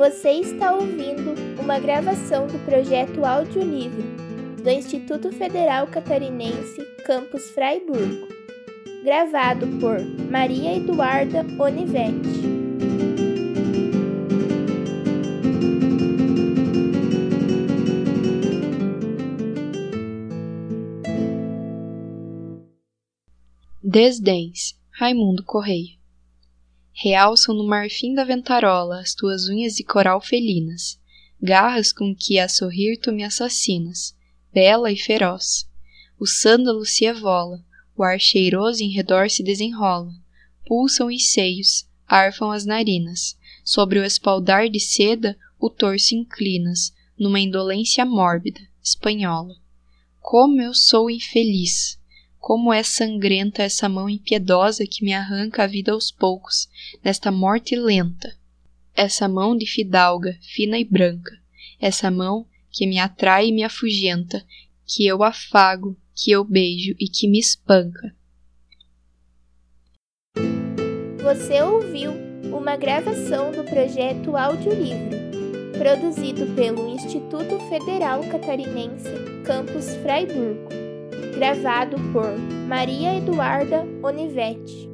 Você está ouvindo uma gravação do projeto Audiolivro do Instituto Federal Catarinense, Campus Fraiburgo, gravado por Maria Eduarda Onivetti. Desdéns, Raimundo Correia. Realçam no marfim da ventarola as tuas unhas de coral felinas, garras com que a sorrir tu me assassinas, bela e feroz. O sândalo se evola, o ar cheiroso em redor se desenrola, pulsam os seios, arfam as narinas, sobre o espaldar de seda o torso inclinas, numa indolência mórbida, espanhola. Como eu sou infeliz! Como é sangrenta essa mão impiedosa que me arranca a vida aos poucos, nesta morte lenta. Essa mão de fidalga, fina e branca. Essa mão que me atrai e me afugenta, que eu afago, que eu beijo e que me espanca. Você ouviu uma gravação do projeto Audiolivro, produzido pelo Instituto Federal Catarinense, Campus Fraiburgo, gravado por Maria Eduarda Onivetti.